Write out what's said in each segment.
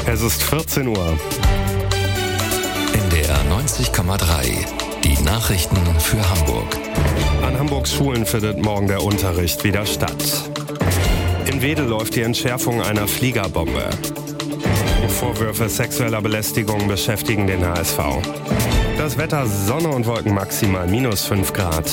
Es ist 14 Uhr. NDR 90,3. Die Nachrichten für Hamburg. An Hamburgs Schulen findet morgen der Unterricht wieder statt. In Wedel läuft die Entschärfung einer Fliegerbombe. Vorwürfe sexueller Belästigung beschäftigen den HSV. Das Wetter: Sonne und Wolken, maximal -5 Grad.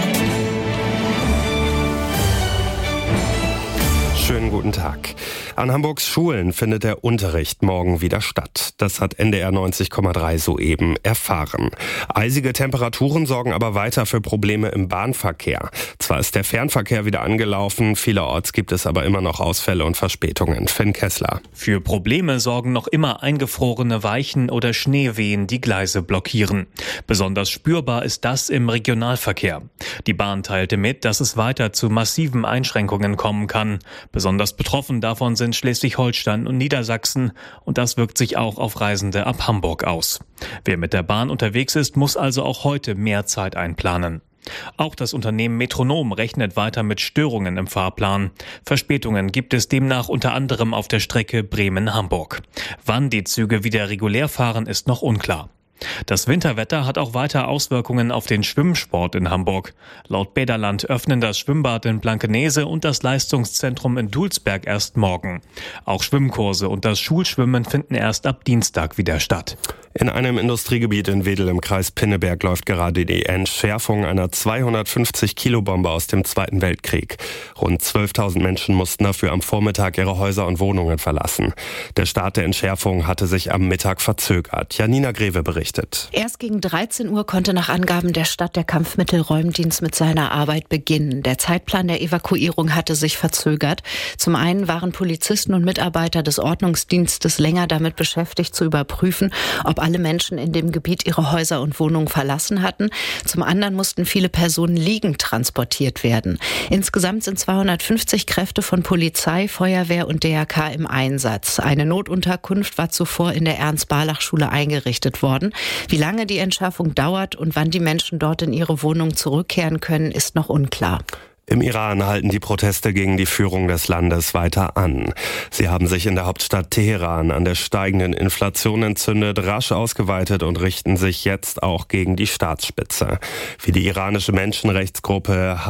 Schönen guten Tag. An Hamburgs Schulen findet der Unterricht morgen wieder statt. Das hat NDR 90,3 soeben erfahren. Eisige Temperaturen sorgen aber weiter für Probleme im Bahnverkehr. Zwar ist der Fernverkehr wieder angelaufen, vielerorts gibt es aber immer noch Ausfälle und Verspätungen. Finn Kessler. Für Probleme sorgen noch immer eingefrorene Weichen oder Schneewehen, die Gleise blockieren. Besonders spürbar ist das im Regionalverkehr. Die Bahn teilte mit, dass es weiter zu massiven Einschränkungen kommen kann. Besonders betroffen davon sind Schleswig-Holstein und Niedersachsen, und das wirkt sich auch auf Reisende ab Hamburg aus. Wer mit der Bahn unterwegs ist, muss also auch heute mehr Zeit einplanen. Auch das Unternehmen Metronom rechnet weiter mit Störungen im Fahrplan. Verspätungen gibt es demnach unter anderem auf der Strecke Bremen-Hamburg. Wann die Züge wieder regulär fahren, ist noch unklar. Das Winterwetter hat auch weiter Auswirkungen auf den Schwimmsport in Hamburg. Laut Bäderland öffnen das Schwimmbad in Blankenese und das Leistungszentrum in Dulsberg erst morgen. Auch Schwimmkurse und das Schulschwimmen finden erst ab Dienstag wieder statt. In einem Industriegebiet in Wedel im Kreis Pinneberg läuft gerade die Entschärfung einer 250-Kilo-Bombe aus dem Zweiten Weltkrieg. Rund 12.000 Menschen mussten dafür am Vormittag ihre Häuser und Wohnungen verlassen. Der Start der Entschärfung hatte sich am Mittag verzögert. Janina Greve berichtet. Erst gegen 13 Uhr konnte nach Angaben der Stadt der Kampfmittelräumdienst mit seiner Arbeit beginnen. Der Zeitplan der Evakuierung hatte sich verzögert. Zum einen waren Polizisten und Mitarbeiter des Ordnungsdienstes länger damit beschäftigt zu überprüfen, ob alle Menschen in dem Gebiet ihre Häuser und Wohnungen verlassen hatten. Zum anderen mussten viele Personen liegend transportiert werden. Insgesamt sind 250 Kräfte von Polizei, Feuerwehr und DRK im Einsatz. Eine Notunterkunft war zuvor in der Ernst-Barlach-Schule eingerichtet worden. Wie lange die Entschärfung dauert und wann die Menschen dort in ihre Wohnung zurückkehren können, ist noch unklar. Im Iran halten die Proteste gegen die Führung des Landes weiter an. Sie haben sich in der Hauptstadt Teheran an der steigenden Inflation entzündet, rasch ausgeweitet und richten sich jetzt auch gegen die Staatsspitze. Wie die iranische Menschenrechtsgruppe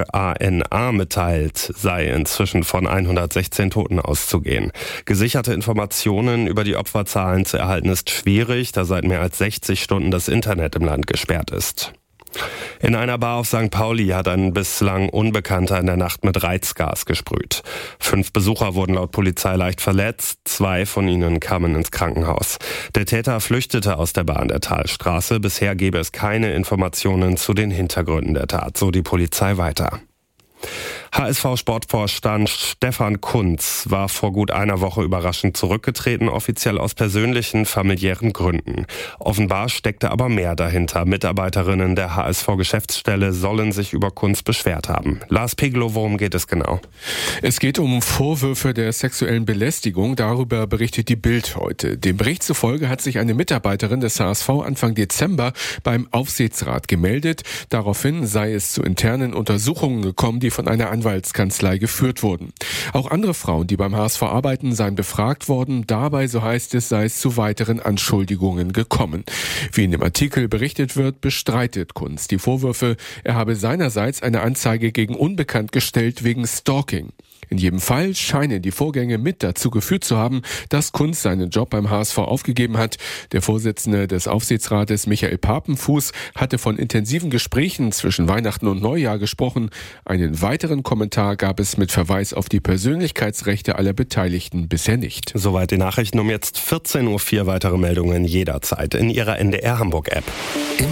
HRANA mitteilt, sei inzwischen von 116 Toten auszugehen. Gesicherte Informationen über die Opferzahlen zu erhalten ist schwierig, da seit mehr als 60 Stunden das Internet im Land gesperrt ist. In einer Bar auf St. Pauli hat ein bislang Unbekannter in der Nacht mit Reizgas gesprüht. 5 Besucher wurden laut Polizei leicht verletzt, 2 von ihnen kamen ins Krankenhaus. Der Täter flüchtete aus der Bar an der Talstraße. Bisher gebe es keine Informationen zu den Hintergründen der Tat, so die Polizei weiter. HSV-Sportvorstand Stefan Kuntz war vor gut einer Woche überraschend zurückgetreten, offiziell aus persönlichen, familiären Gründen. Offenbar steckte aber mehr dahinter. Mitarbeiterinnen der HSV-Geschäftsstelle sollen sich über Kuntz beschwert haben. Lars Peglow, worum geht es genau? Es geht um Vorwürfe der sexuellen Belästigung. Darüber berichtet die Bild heute. Dem Bericht zufolge hat sich eine Mitarbeiterin des HSV Anfang Dezember beim Aufsichtsrat gemeldet. Daraufhin sei es zu internen Untersuchungen gekommen, die von einer Anwaltskanzlei geführt wurden. Auch andere Frauen, die beim HSV arbeiten, seien befragt worden. Dabei, so heißt es, sei es zu weiteren Anschuldigungen gekommen. Wie in dem Artikel berichtet wird, bestreitet Kuntz die Vorwürfe. Er habe seinerseits eine Anzeige gegen Unbekannt gestellt wegen Stalking. In jedem Fall scheinen die Vorgänge mit dazu geführt zu haben, dass Kuntz seinen Job beim HSV aufgegeben hat. Der Vorsitzende des Aufsichtsrates, Michael Papenfuß, hatte von intensiven Gesprächen zwischen Weihnachten und Neujahr gesprochen. Einen weiteren Kommentar gab es mit Verweis auf die Persönlichkeitsrechte aller Beteiligten bisher nicht. Soweit die Nachrichten. Um jetzt 14.04 Uhr weitere Meldungen jederzeit in Ihrer NDR Hamburg App.